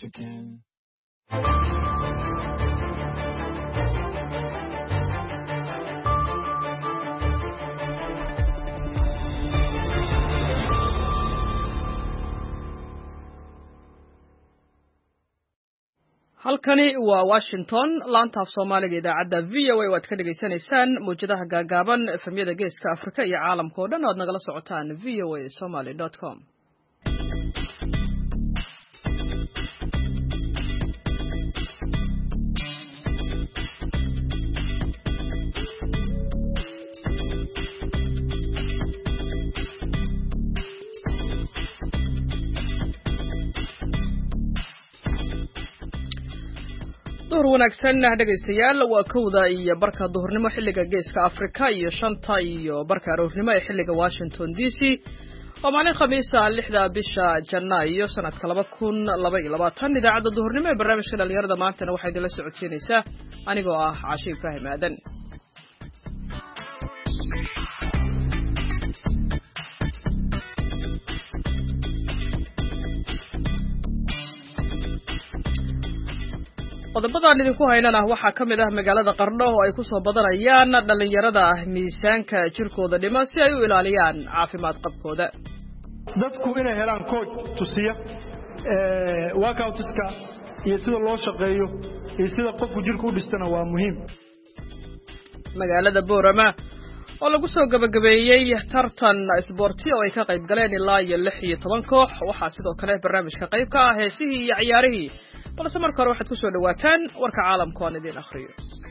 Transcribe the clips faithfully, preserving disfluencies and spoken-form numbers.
again. halkani waa Washington laanta af Soomaaliga idaacadda V O A waad ka dhageysanaysaan muujadaha gaagaaban efemyada geeska Afrika iyo caalamka oo dhan waad nagala socotaan v o a somali dot com. duhur wanaagsan dhageystayaal waa kowda iyo barka duhurnimo xilliga geeska Afrika iyo shanta iyo barka aroornimo ee xilliga Washington D C oo maalin khamiis ah lixda bisha Janaayo sanadka laba kun laba iyo labaatan idaacadda duhurnimo ee barnaamijka dhalinyarada maantana waxay idinla socodsiinaysaa anigoo ah Caashi Ibraahim Aadan. qodobadaan idinku haynana waxaa ka mid ah magaalada Qardho oo ay ku soo badanayaan dhalinyarada miisaanka jirkooda dhima si ay u ilaaliyaan caafimaad qabkooda. dadku inay helaan coach tusiya ee workoutska iyo sida loo shaqeeyo iyo sida qofku jirku u dhistana waa muhiim. magaalada Boorama oo lagu soo gabagabeeyay tartan isboorti oo ay ka qayb galeen ilaa iyo lix iyo toban koox waxaa sidoo kale barnaamijka qayb ka ah heesihii iyo ciyaarihii balse marka hore waxaad ku soo dhawaataan warka caalamka oo aan idin akhriyo.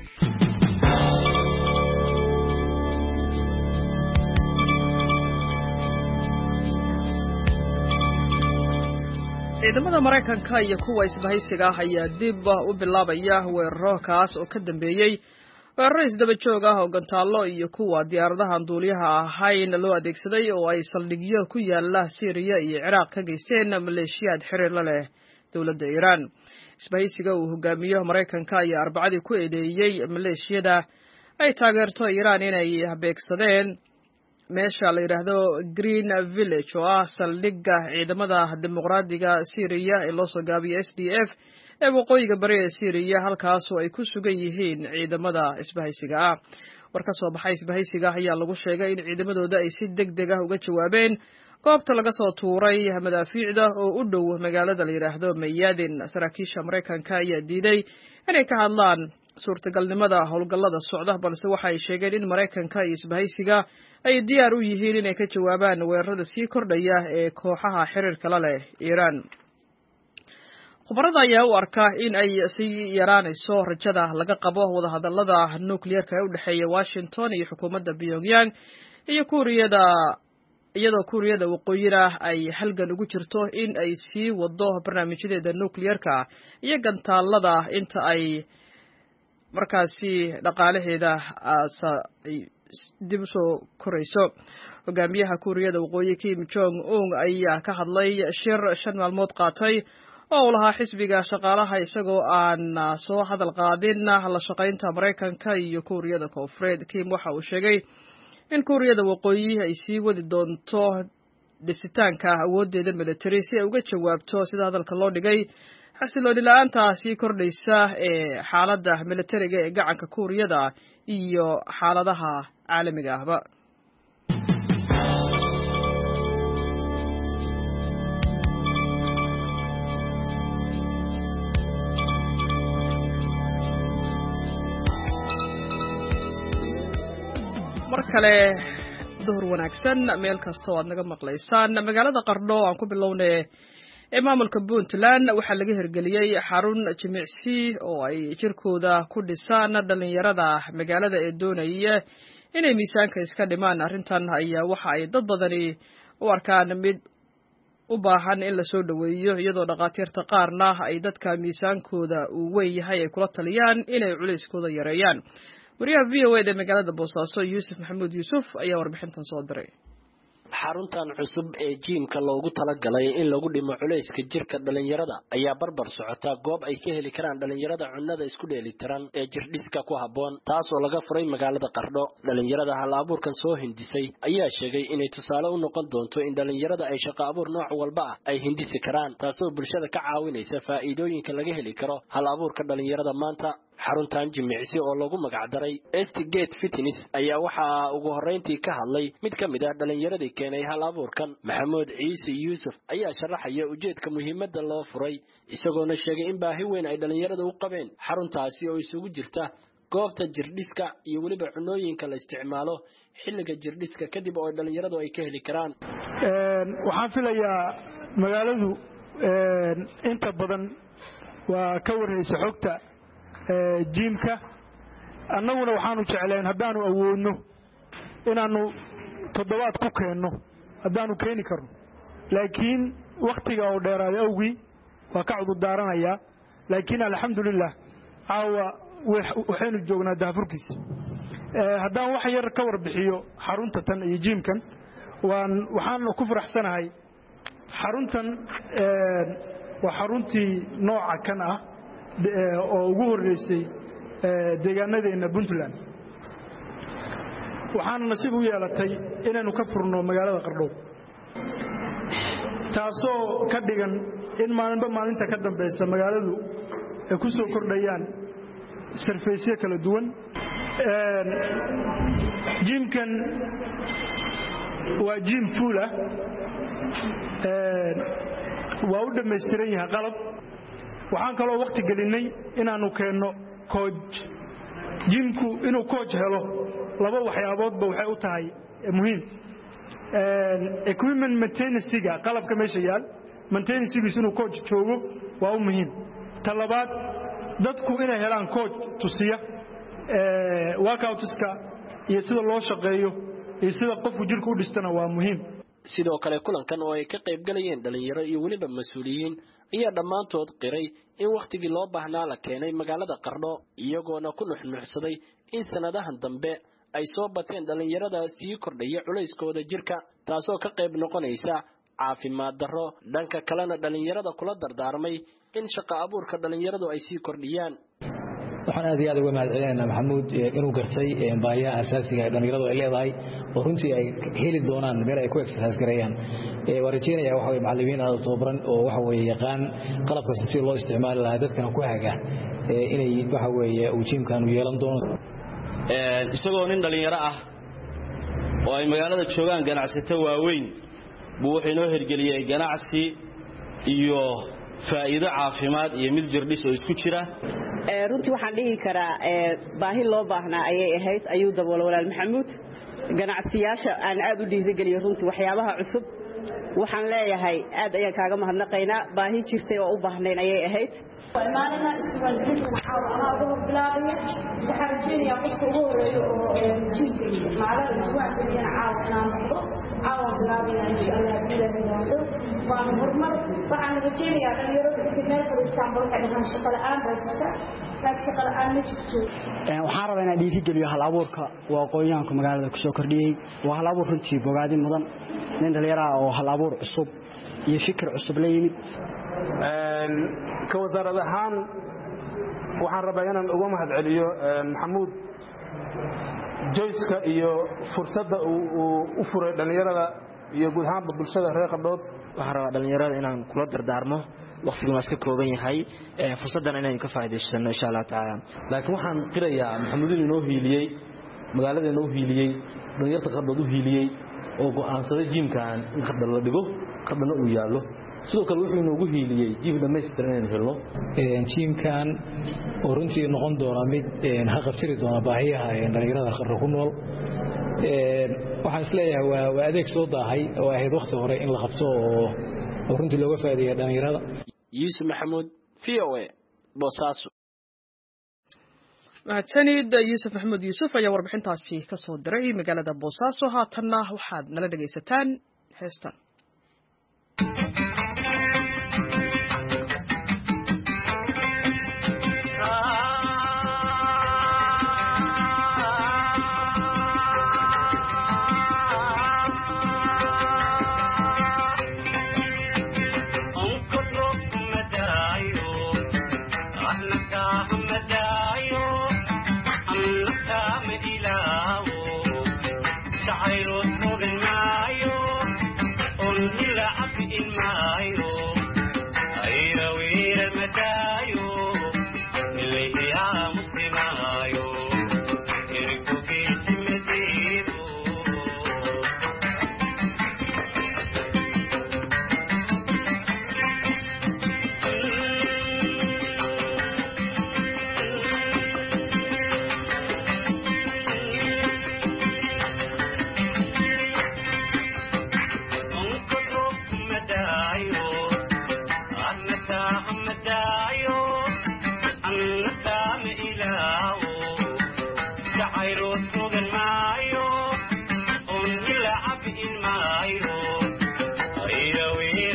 ciidamada Mareykanka iyo kuwa isbahaysiga ah ayaa dib u bilaabaya weeraro kaas oo ka dambeeyay weeraro isdaba joog ah oo gantaalo iyo kuwa diyaaradaha duuliyaha ahayn loo adeegsaday oo ay saldhigyo ku yaala Syria iyo Ciraaq ka geysteen maleeshiyad xiriir la leh dawladda Iran. isbahaysiga uu hogaamiyo Mareykanka ayaa Arbacadii ku eedeeyay maleeshiyada ay taageerto Iran inay beegsadeen meesha la yiraahdo Green Village oo ah saldhigga ciidamada dimuqraadiga Syria ee loo soo gaabiyay S D F ee waqooyiga bari ee Syria halkaas oo ay ku sugan yihiin ciidamada isbahaysiga ah. war ka soo baxay isbahaysiga ayaa lagu sheegay in ciidamadooda ay si degdeg ah uga jawaabeen goobta laga soo tuuray madaafiicda oo u dhow magaalada la yiraahdo Mayadin. saraakiisha Mareykanka ayaa diiday inay ka hadlaan suurtagalnimada howlgallada socda balse waxa ay sheegeen in Mareykanka iyo isbahaysiga ay diyaar u yihiin inay ka jawaabaan weerarada sii kordhaya ee kooxaha xiriirka la leh Iran. khubarada ayaa u arka in ay sii yaraanayso rajada laga qabo wadahadallada nukliyeerka ee u dhexeeya Washington iyo xukuumadda Pyongyang iyo Kuuriyada iyadoo Kuuriyada waqooyiga ay halgan ugu jirto in ay sii wado barnaamijyadeeda nukliyeerka iyo gantaalada inta ay markaasi dhaqaalaheeda dib u soo korayso. hogaamiyaha Kuuriyada waqooyi Kim Jong Un ayaa ka hadlay shir shan maalmood qaatay oo uu lahaa xisbiga shaqaalaha isagoo aan soo hadal qaadin la shaqaynta Mareykanka iyo Kuuriyada Koonfureed. Kim waxa uu sheegay in Kuuriyada waqooyi ay sii wadi doonto dhisitaanka awoodeeda military si ay uga jawaabto sida hadalka loo dhigay xasilooni la'aanta sii kordhaysa ee xaaladda militariga ee gacanka Kuuriyada iyo xaaladaha caalamiga ahba. markale duhur wanaagsan meel kasta oo aad naga maqlaysaan. magaalada Qardho aan ku bilownay ee maamulka Puntland waxaa laga hirgeliyay xarun jimicsi oo ay jirkooda ku dhisaan dhalinyarada magaalada ee doonaya inay miisaanka iska dhimaan. arrintan ayaa waxa ay dad badani u arkaan mid u baahan in la soo dhaweeyo iyadoo dhaqaatiirta qaarna ay dadka miisaankooda uu weyn yahay ay kula taliyaan inay culayskooda yareeyaan. wariyaha V O A ee magaalada Boosaaso Yuusuf Maxamuud Yuusuf ayaa warbixintan soo diray. xaruntan cusub ee jiimka loogu talagalay in lagu dhimo culayska jirka dhalinyarada ayaa barbar socota goob ay ka heli karaan dhalinyarada cunnada isku dheelitiran ee jirdhiska ku habboon taas oo laga furay magaalada Qardho dhalinyarada hal abuurkan soo hindisay ayaa sheegay inay tusaale u noqon doonto in dhalinyarada ay shaqo abuur nooc walba ah ay hindisi karaan taasoo bulshada ka caawinaysa faa'iidooyinka laga heli karo hal abuurka dhalinyarada maanta xaruntan jimicsi oo lagu magac daray Estigate Fitness ayaa waxa ugu horeyntii ka hadlay mid ka mid ah dhalinyaradii keenay hal abuurkan Maxamuud Ciise Yuusuf ayaa sharaxaya ujeedka muhiimadda loo furay isagoona sheegay in baahi weyn ay dhalinyarada u qabeen xaruntaasi oo isugu jirta goobta jirdhiska iyo waliba cunooyinka la isticmaalo xilliga jirdhiska kadib oo dhalinyaradu ay ka heli karaan een waxaan filayaa magaaladu een inta badan waa ka warhaysa xogta ee jiimka annaguna waxaanu jecleen haddaanu awoodno inaanu toddobaad ku keenno haddaanu keeni karno laakiin waqtiga oo dheeraada awgii waa ka cudur daaranayaa laakiin alxamdulillah caawa waxaynu joognaa daafurkiisa haddaan wax yar ka warbixiyo xarunta tan iyo jiimkan waan waxaan ku faraxsanahay xaruntan waa xaruntii nooca kan ah oo ugu horeysay deegaanadeena Puntland waxaan nasiib u yeelatay inaanu ka furno magaalada Qardho taasoo ka dhigan in maalinba maalinta ka dambaysa magaaladu ay ku soo kordhayaan sarfeysyo kala duwan een jiimkan waa jiim fuul ah een waa u dhameystiran yahay qalab waxaan kaloo waqti gelinay inaanu keenno coach jiimku inuu coach helo laba waxyaaboodba waxay u tahay muhiim een equipment maintenance-ga qalabka meesha yaal maintenance-giisu inuu coach joogo waa muhiim talabaad dadku inay helaan coach tusiya ee workout-ska iyo sida loo shaqeeyo iyo sida qofku jirku u dhistana waa muhiim sidoo kale kulankan oo ay ka qayb galayeen dhalinyaro iyo waliba mas'uuliyiin ayaa dhamaantood qiray in waqtigii loo baahnaa la keenay magaalada Qardho iyagoona ku nuxnuxsaday in sanadahan dambe ay soo bateen dhalinyarada sii kordhaya culayskooda jirka taasoo ka qayb noqonaysa caafimaad darro dhanka kalena dhalinyarada kula dardaarmay in shaqo abuurka dhalinyaradu ay sii kordhiyaan waxaan aad iyo aad uga mahadcelinaynaa Maxamuud inuu gartay baahiyaha asaasiga ee dhalinyaradu ay leedahay oo runtii ay heli doonaan meel ay ku exercise gareeyaan ee warjeynaya waxa way macallimiin aad u tababaran oo waxa way yaqaan qalabka si loo isticmaali lahaa dadkana ku haga inay waxa way uu jiimkan u yeelan doono ee isagoo nin dhalinyaro ah oo ay magaalada joogaan ganacsato waaweyn buu wuxuu inoo hirgeliyay ganacsi iyo faa'iido caafimaad iyo mid jirdhis oo isku jira ee runtii waxaan dhihi karaa ee baahi loo baahnaa ayay ahayd ayuu dabool walaal Maxamuud ganacsiyaasha aan aad u dhiirigeliyay runtii waxyaabaha cusub waxaan leeyahay aad ayaan kaaga mahadnaqaynaa baahi jirtay oo u baahnayn ayay ahayd maalina isbeddelka waxa uu ugu bilaabay waxa rajeenaya qofka ugu horeeyo oo jiilka maalin waa bixin caawana noqdo caawan bilaabay insha Allah diilaado waan hormar waxaan rajeenayaa dhalinyarada inta meel fadhiistaan waxay dhahaan shaqo la'aan bajista laakiin shaqo la'aan ma jirto ee waxaan rabaa inaan dhiirigeliyo hal abuurka waa aqoonyahanka magaalada ku soo kordhiyay waa hal abuur runtii bogaadin mudan nin dhalinyaro ah oo hal abuur cusub iyo fikir cusub la yimid een ka wasaaradda ahaan waxaan rabaa inaan uga mahadceliyo Maxamuud joyska iyo fursadda uu u furay dhalinyarada iyo guud ahaan bulshada reer Qardho waxaan rabaa dhalinyarada inaan kula dardaarmo waqtigu ma iska kooban yahay ee fursadan inaan ka faa'iideysano insha Allah taala laakiin waxaan qirayaa Maxamuud inuu hiiliyay magaalada inuu hiiliyay dhalinyarada Qardho u hiiliyay oo go'aansaday jiimkan in Qardho la dhigo Qardhona uu yaalo sidoo kale wuxuu inoogu hiiliyay jiim dhameystiran in helno ee jiimkan oo runtii noqon doona mid ee haqabtiri doona baahiyaha ee dhalinyarada Qardho ku nool ee waxaan isleeyahay waa waa adeeg soo daahay oo ahayd waqti hore in la qabto oo runtii looga faa'iideeyo dhalinyarada Yuusuf Maxamuud V O A Boosaaso mahadsanid Yuusuf Maxamuud Yuusuf ayaa warbixintaasi ka soo diray magaalada Boosaaso haatanna waxaad nala dhageysataan heestan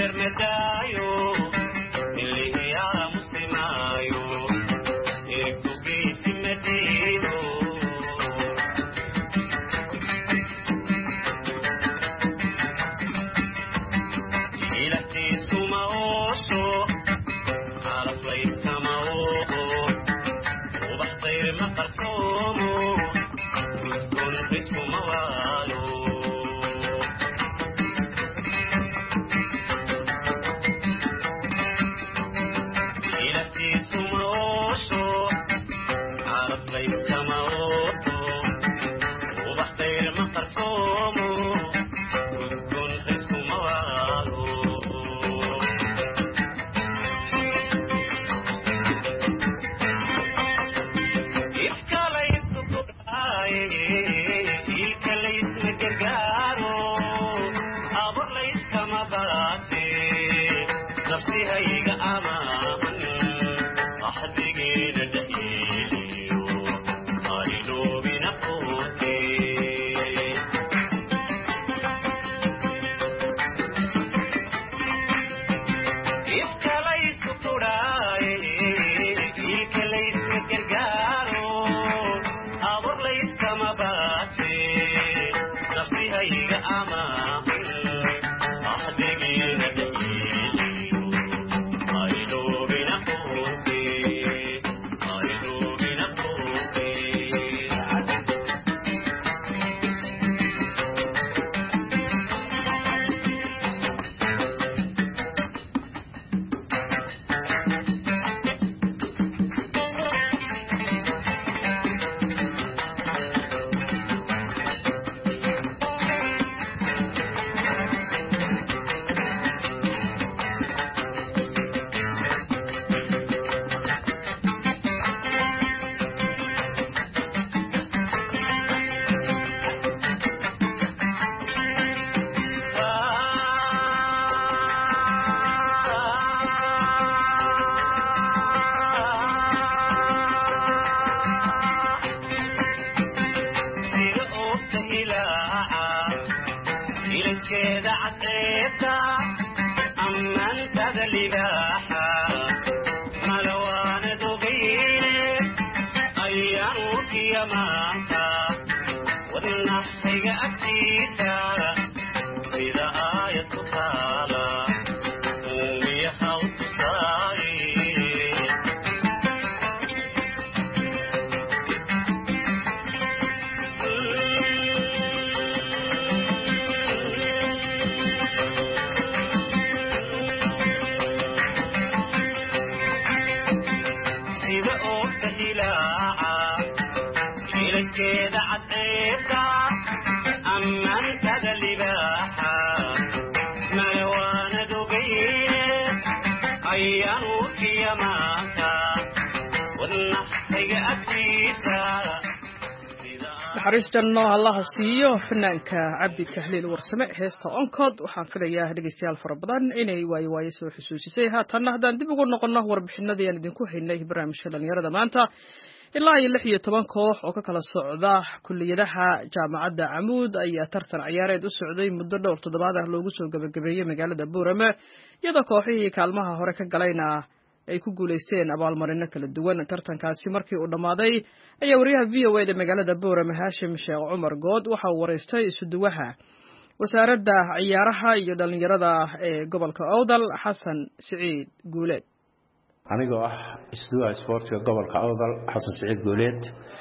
naxariistanno allaha siiyo fanaanka cabdi tahliil warsame heesta onkod waxaan filayaa dhegeystayaal fara badan inay waayo waayo soo xusuusisay haatanna haddaan dib ugu noqonno warbixinadii aan idinku haynay barnaamijka dhalinyarada maanta ilaa iyo lix iyo toban koox oo ka kala socda kulliyadaha jaamacadda camuud ayaa tartan ciyaareed u socday muddo dhowr toddobaad ah loogu soo gabagabeeyey magaalada buurame iyadoo kooxihii kaalmaha hore ka galayna ay ku guuleysteen abaalmarino kala duwan tartankaasi markii uu dhammaaday ayaa wariyaha v o eda magaalada buurame haashim sheekh cumar good waxa uu wareystay isuduwaha wasaaradda ciyaaraha iyo dhalinyarada ee gobolka awdal xasan siciid guuleed anigoo ah isuduwaha isboortiga gobolka awdal xasan siciid guuleed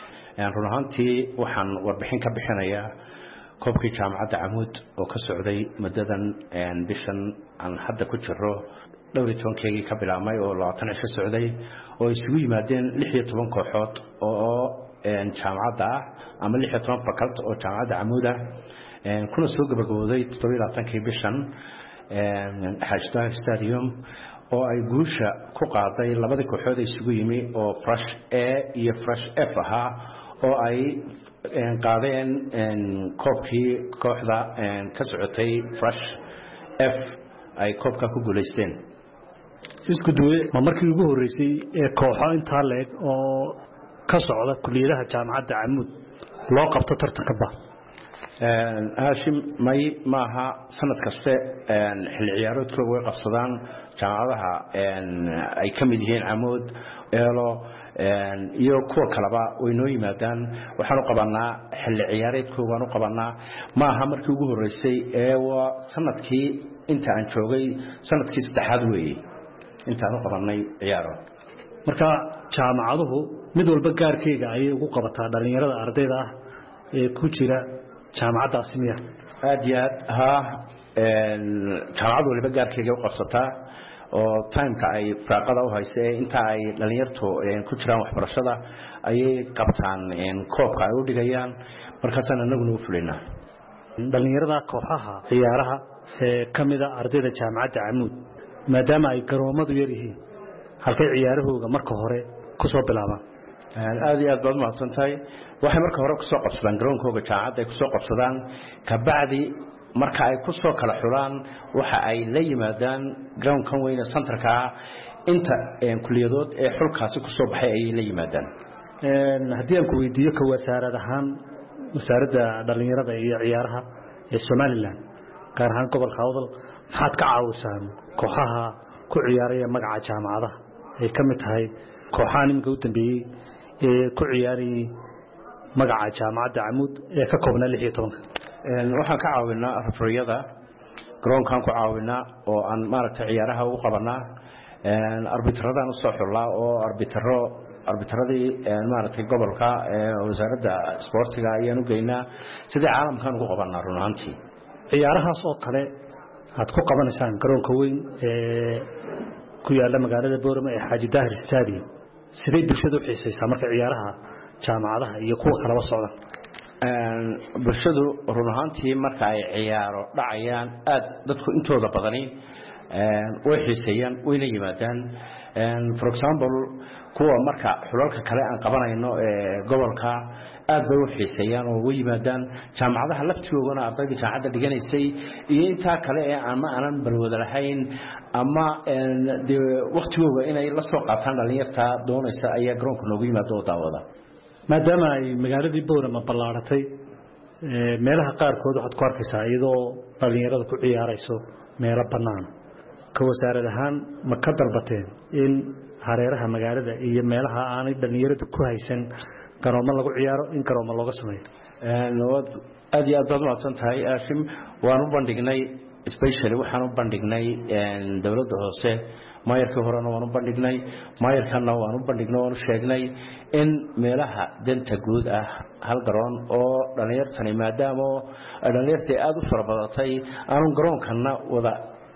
run ahaantii waxaan warbixin ka bixinayaa koobkii jaamacadda camuud oo ka socday muddadan bishan aan hadda ku jiro dhowr iyo tobankeegii ka bilaabmay oo labaatan cisho socday oo isugu yimaadeen lix iyo toban kooxood oo jaamacadda ah ama lix iyo toban fakalt oo jaamacadda camuud ah kuna soo gabagabooday toddoba iyo labaatankii bishan xaajdaar stadium oo ay guusha ku qaaday labadii kooxood ay isugu yimi oo fresh a iyo fresh f ahaa oo ay qaadeen koobkii kooxda ka socotay fresh f ay koobka ku guuleysteen isku duwe ma markii ugu horeysay ee kooxo intaa leeg oo ka socda kulliyadaha jaamacadda camuud loo qabto tartanka ba haashim may maaha sanad kaste xilli ciyaaroodkooda way qabsadaan jaamacadaha ay ka mid yihiin Camuud Eelo iyo kuwa kaleba way noo yimaadaan waxaan u qabanaa xilli ciyaareedkooda waan u qabanaa maaha markii ugu horeysay ee waa sanadkii inta aan joogay sanadkii saddexaad weeye intaan u qabanay ciyaaro marka jaamacaduhu mid walba gaarkeyga ayay ugu qabataa dhalinyarada ardayda ah ee ku jira jaamacadaasi miya aad iyo aad ha jaamacad waliba gaarkeyga u qabsataa oo timeka ay firaaqada u haysa inta ay dhalinyartu ku jiraan waxbarashada ayay qabtaan koobka ay u dhigayaan markaasaan anaguna u fulinaa dhalinyarada kooxaha ciyaaraha ee ka mida ardayda jaamacadda Camuud maadaama ay garoomadu yar yihiin halkay ciyaarahooga marka hore ku soo bilaabaan aad iyo aad baad mahadsantahay waxay marka hore ku soo qabsadaan garoonkooga jaamacadda ay ku soo qabsadaan ka bacdi marka ay ku soo kala xulaan waxa ay la yimaadaan garoonkan weyn ee centerka inta kuliyadood ee xulkaasi ku soo baxay ay la yimaadaan een hadii aan ku weydiiyo ka wasaarad ahaan wasaaradda dhalinyarada iyo ciyaaraha ee Soomaaliland gaar ahaan gobolka Awdal maxaad ka caawisaan kooxaha ku ciyaaraya magaca jaamacadaha ay ka mid tahay kooxahan imika u dambeeyay ee ku ciyaarayay magaca jaamacadda Camuud ee ka koobnaa lix iyo toban een waxaan ka caawinaa refereeyada garoonkan ku caawinaa oo aan maaragtay ciyaaraha ugu qabanaa een arbitradan soo xulaa oo arbitro arbitradii een maaragtay gobolka ee wasaaradda sportiga ayaan u geynaa sidii caalamkan ugu qabanaa runtii ciyaarahaas oo kale aad ku qabanaysaan garoonka weyn ee ku yaala magaalada Boorama ee Xaaji Daahir Stadium sidee bulshadu u xiisaysaa marka ciyaaraha jaamacadaha iyo kuwa kala socda een bulshadu run ahaantii marka ay ciyaaro dhacayaan aad dadku intooda badani een way xiiseeyaan way la yimaadaan een for example kuwa marka xulalka kale aan qabanayno ee gobolka aad bay u xiiseeyaan oo way yimaadaan jaamacadaha laftigoodana ardayda jaamacadda dhiganaysay iyo inta kale ee ama aanan balwada lahayn ama de waqtigooda inay la soo qaataan dhalinyarta doonaysa ayaa garoonka noogu yimaado oo daawada maadaama ay magaaladii Boorama ballaaratay ee meelaha qaarkood waxaad ku arkaysaa iyadoo dhalinyarada ku ciyaarayso meelo bannaan ka wasaarad ahaan ma ka dalbateen in hareeraha magaalada iyo meelaha aanay dhalinyaradu ku haysan garoomo lagu ciyaaro in garoomo looga sameeyo een aad iyo aad baad mahadsan tahay Aashim waan u bandhignay especially waxaan u bandhignay een dawladda hoose maayarka horena waan u bandhignay maayarkana waan u bandhignay waan u sheegnay in meelaha danta guud ah hal garoon oo dhalinyartani maadaama dhalinyartii aad u farabadatay aan garoonkana wada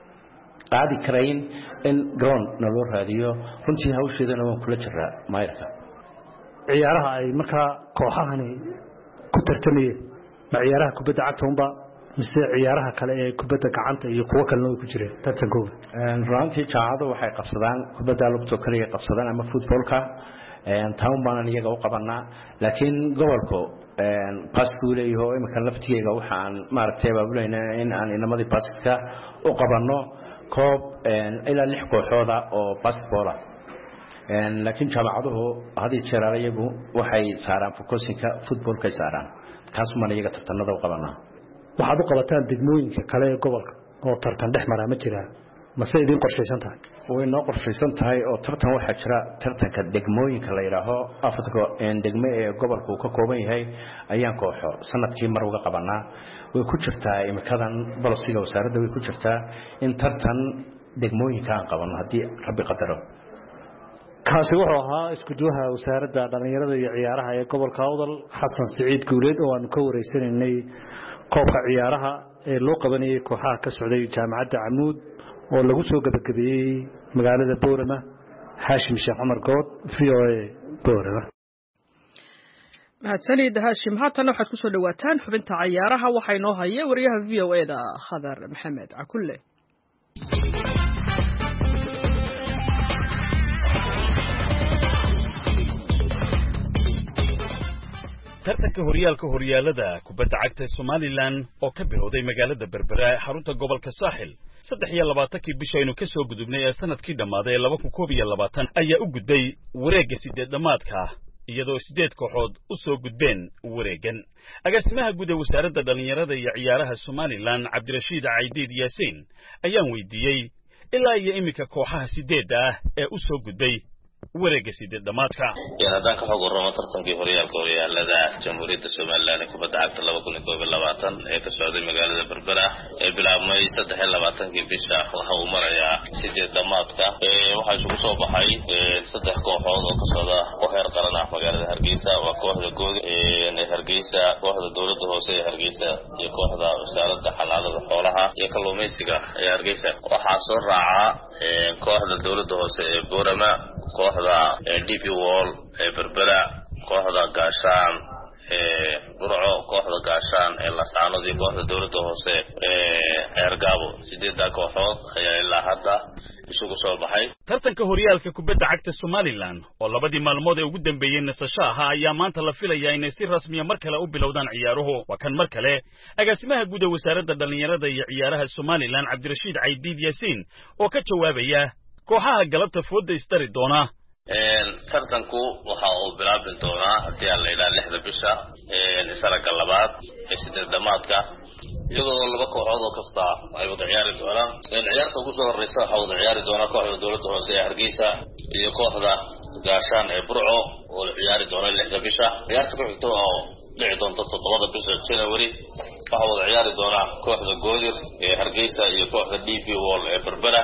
qaadi karayn in garoon naloo raadiyo runtii hawsheedana waan kula jiraa maayarka ciyaaraha ay marka kooxahani ku tartamayeen ma ciyaaraha kubadda cagta unba mise ciyaaraha kale ee kubadda gacanta iyo kuwa kale oo ku jireen tartankooda een runtii jaamacadu waxay qabsadaan kubadda lugta kaliya qabsadaan ama footballka een town baan iyaga u qabanaa laakiin gobolku een paskuule iyo imika laftigeega waxaan maaragtay baabulayna in aan inamadii basketka u qabanno koob een ila lix kooxooda oo basketball een laakiin jaamacaduhu hadii jeerar iyagu waxay saaraan focusinka footballka saaraan kaas ma iyaga tartanada u qabanaa waxaad u qabataan degmooyinka kale ee gobolka oo tartan dhex mara ma jiraan mase idin qorshaysan tahay way noo qorshaysan tahay oo tartan waxa jira tartanka degmooyinka la yiraahdo Afrika ee degmo ee gobolku ka kooban yahay ayaan kooxo sanadkii mar uga qabanaa way ku jirtaa imikadan bolosiga wasaaradda way ku jirtaa in tartan degmooyinka aan qaban hadii rabbi qadaro kaasi wuxuu ahaa isku duwaha wasaaradda dhalinyarada iyo ciyaaraha ee gobolka Awdal Xasan Saciid Guuleed oo aan ka wareysanay koobka ciyaaraha ee loo qabanayay kooxaha ka socday jaamacadda Camuud oo lagu soo gabagabeeyay magaalada Boorama Haashim Sheekh Umar Good V O A Boorama mahadsanid Haashim haatan waxaad ku soo dhawaataan xubinta ciyaaraha waxa inoo haya wariyaha V O A da Khadar Maxamed Cakulle tartanka horyaalka horyaalada kubadda cagta Somaliland oo ka bilowday magaalada Berbera ee xarunta gobolka Saaxil saddex iyo labaatan-kii bishaynu ka soo gudubnay ee sanadkii dhamaaday laba kun koob iyo labaatan ayaa u gudbay wareegga sideed dhamaadka iyadoo sideed kooxood u soo gudbeen wareegan agaasimaha guud ee wasaaradda dhalinyarada iyo ciyaaraha Somaliland Cabdirashiid Caydiid Yaasiin ayaan weydiiyey ilaa iyo imika kooxaha sideed ah ee u soo gudbay wareegga sideed dhamaadka haddaan ka xog warramo tartankii horyaalka horyaalada jamhuuriyadda Somaliland ee kubadda cagta laba kun iyo koob iyo labaatan ee ka socday magaalada Berbera ee bilaabmay saddex iyo labaatankii bisha waxa uu marayaa sideed dhamaadka waxaa isugu soo baxay saddex kooxood oo ka socda oo heer qaran ah magaalada Hargeysa waa kooxda Good ee Hargeysa kooxda dowladda hoose ee Hargeysa iyo kooxda wasaaradda xanaanada xoolaha iyo kalluumaysiga ee Hargeysa waxaa soo raaca kooxda dowladda hoose ee Boorama kooxda D P Wall ee Berbera kooxda Gaashaan ee Burco kooxda Gaashaan ee Laascaanood iyo kooxda dowladda hoose ee Ceergaabo sideed kooxood ayaa ilaa hadda isugu soo baxay tartanka horyaalka kubadda cagta Somaliland oo labadii maalmood ee ugu dambeeyay nasasho ahaa ayaa maanta la filayaa inay si rasmi ah mar kale u bilowdaan ciyaaruhu waa kan mar kale agaasimaha guud ee wasaaradda dhalinyarada iyo ciyaaraha Somaliland Cabdirashiid Caydiid Yaasiin oo ka jawaabaya kooxaha galabta fooda istari doona tartanku waxa uu bilaabin doonaa hadii la ilaa lixda bisha ee saraga labaad ee sideed dhamaadka iyadoo laba kooxood oo kasta ay wada ciyaari doonaan ciyaarta ugu soo horeysa waxa wada ciyaari doona kooxda dowladda hoose ee Hargeysa iyo kooxda Gaashaan ee Burco oo la ciyaari doona lixda bisha ciyaarta ku xigta oo dhici doonta toddobada bisha January waxa wada ciyaari doona kooxda Goodir ee Hargeysa iyo kooxda D P Wall ee Berbera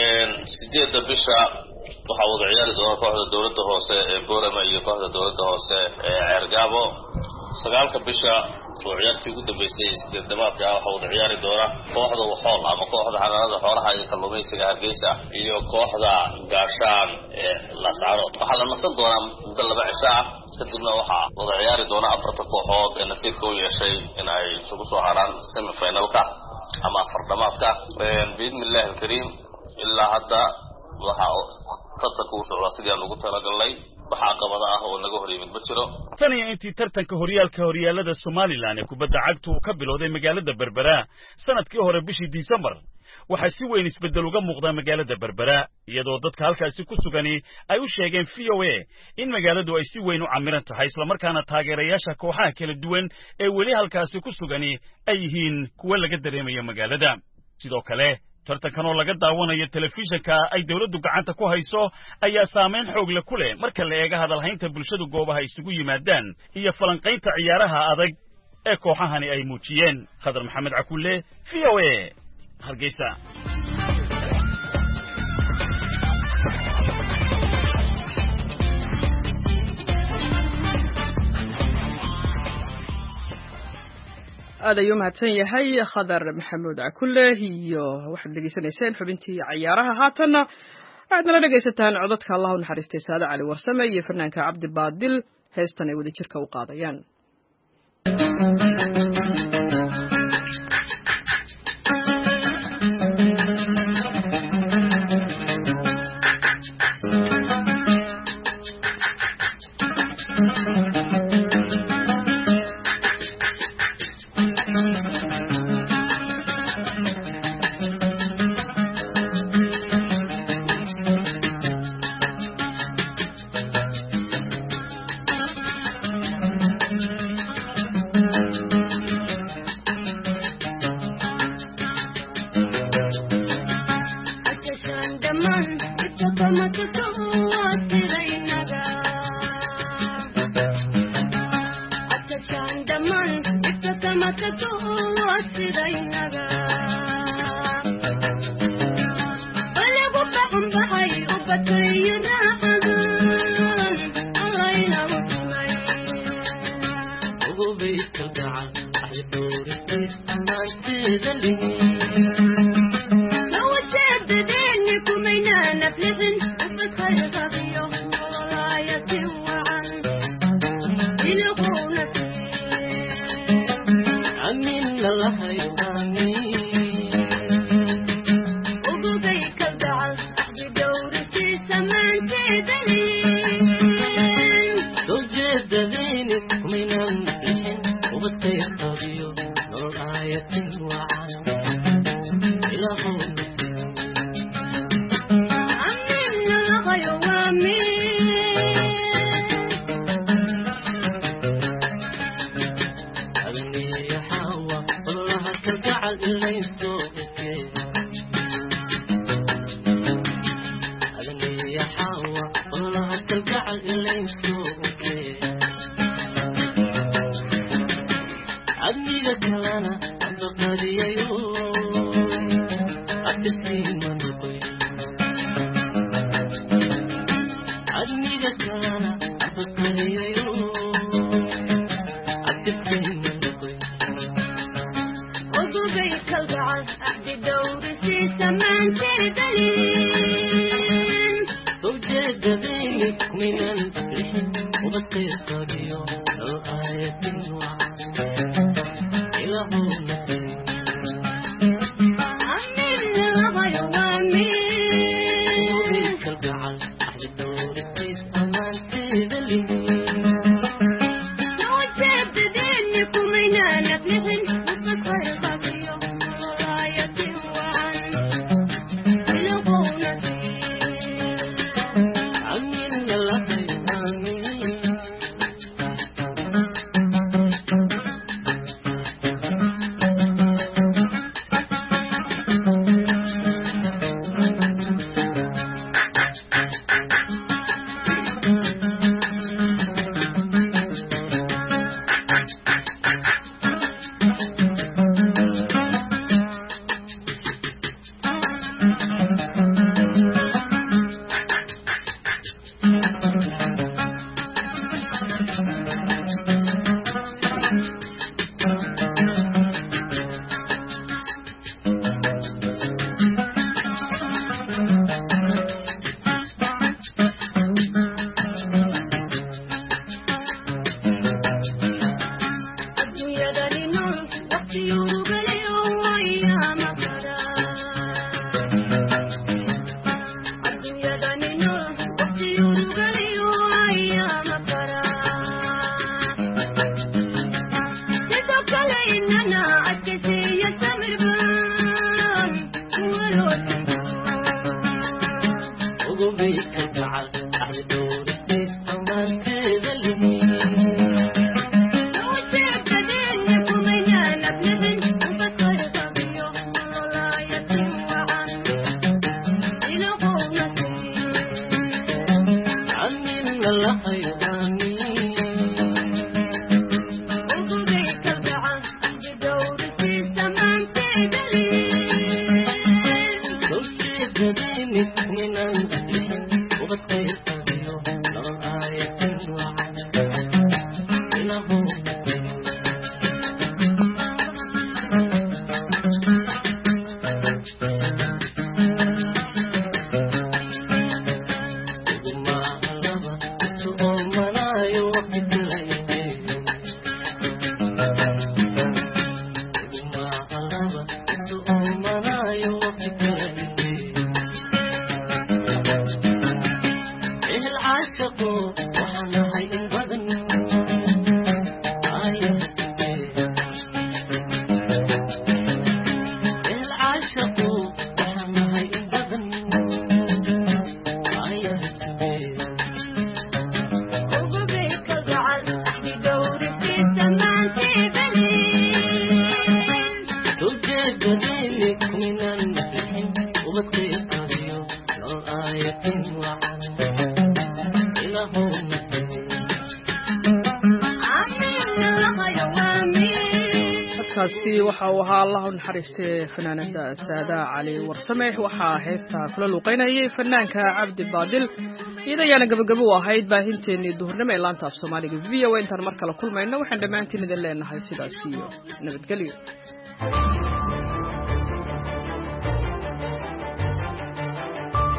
sideedda bisha waxa wada ciyaari doona kooxda dowladda hoose ee Boorama iyo kooxda dowladda hoose ee Ceergaabo sagaalka bisha oo ciyaartii ugu dambeysay sideed dhamaadka waxa wada ciyaari doona kooxda Waxool ama kooxda xanaanada xoolaha iyo kalluumaysiga Hargeysa iyo kooxda Gaashaan ee Laascaanood waxa la nasan doonaa muddo laba cisho ah kadibna waxa wada ciyaari doona afarta kooxood ee nasiibka u yeeshay in ay isugu soo haraan semi-finalka ama afar dhamaadka biidmillahi alkariim ilaa hadda waxa tartanku uu socdaa sidii aan ugu talagalnay waxa qabada ah oo naga hor yimid ma jiro tan iyo intii tartanka horyaalka horyaalada Somaliland ee kubadda cagta uu ka bilowday magaalada Berbera sanadkii hore bishii December waxa si weyn isbedel uga muuqda magaalada Berbera iyadoo dadka halkaasi ku sugani ay u sheegeen V O A in magaaladu ay si weyn u camiran tahay isla markaana taageerayaasha kooxaha kala duwan ee weli halkaasi ku sugani ay yihiin kuwa laga dareemayo magaalada sidoo kale tartankan oo laga daawanayo telefishinka ay dawladdu gacanta ku hayso ayaa saameyn xoog leh ku leh marka la eego hadalhaynta bulshadu goobaha isugu yimaadaan iyo falanqaynta ciyaaraha adag ee kooxahani ay muujiyeen Khadar Maxamed Cakulle V O A Hargeysa aad ayuu mahadsan yahay Khadar Maxamed Cakulle iyo waxaad dhegeysaneyseen xubintii ciyaaraha haatanna waxaad nala dhegeysataan codadka Allah u naxariistay Saada Cali Warsame iyo fanaanka Cabdi Baadil heestan ay wada jirka u qaadayaan I'm in love with you. kaasi waxa uu ahaa allah u naxariistay fanaanada saada cali warsame waxaa heesta kula luuqeynayay fanaanka cabdi baadil iyadayaana gabagabo u ahayd baahinteenii duhurnimo ee laanta af soomaaliga v o a intaan mar kale kulmayno waxaan dhammaantiin idin leenahay sidaas iyo nabadgelyo